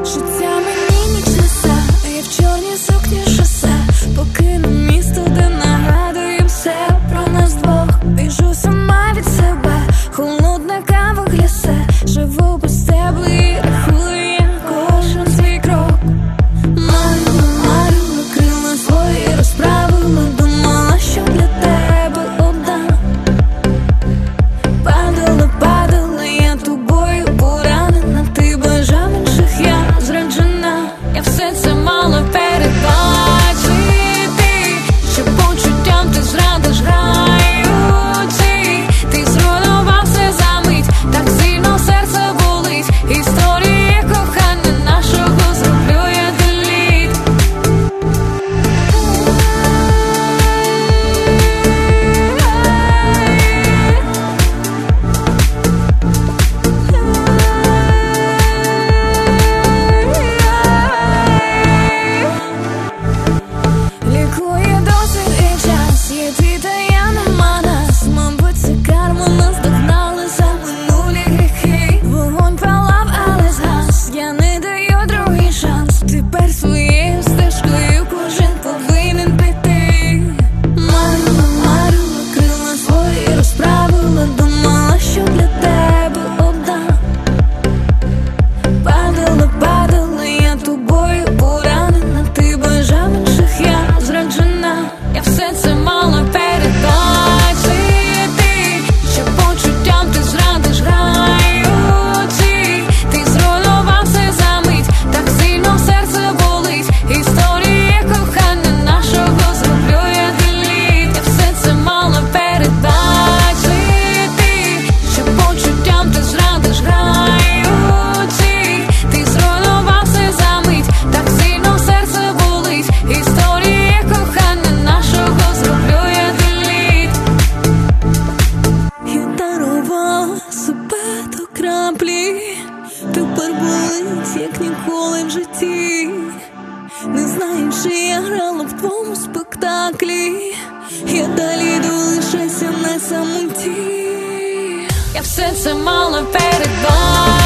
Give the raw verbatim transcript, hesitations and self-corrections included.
Життя мені ніч несе, а я в чорній сукні шосе. Покину місто, де нагадує все про нас двох. Біжу сама від себе, холодна кава глясе. Живу без тебе і рахую я кожен свій крок. Марила, марила, крила свої розправила. Думала, що для тебе одна. Падала, падала, я тобою поранена. Ти бажав інших, я зраджена. Я все це мала передбачити, що почуттям ти зрадиш граючи. Ти зруйнував все за мить, так сильно серце болить. Історії кохання нашого зроблю я деліт. Лікує досвід і час, є ти та я, нема нас. Мабуть, це карма, нас догнали за минулі гріхи. Вогонь палав, але згас, я не даю другий шанс. Тепер своєю стежкою кожен повинен піти. Марила, марила, крила свої розправила. Думала, що для тебе одна. Падала, падала, я тобою поранена. Ти бажав інших, я зраджена. Я все це мала передбачити, що почуттям ти зрадиш граючи. Ти зруйнував все за мить, так сильно серце болить. Історії кохання нашого зроблю я деліт. Я все це мала передбачити, що почуттям ти зрадиш граючи. Ти зруйнував все за мить, так сильно серце болить. Історії кохання нашого зроблю я деліт. Я дарувала себе до краплі, тепер болить, як ніколи в житті. Не знаю, чи я грала в твоєму спектаклі. Я далі йду, лишайся на самоті. Я все це мала передбачити,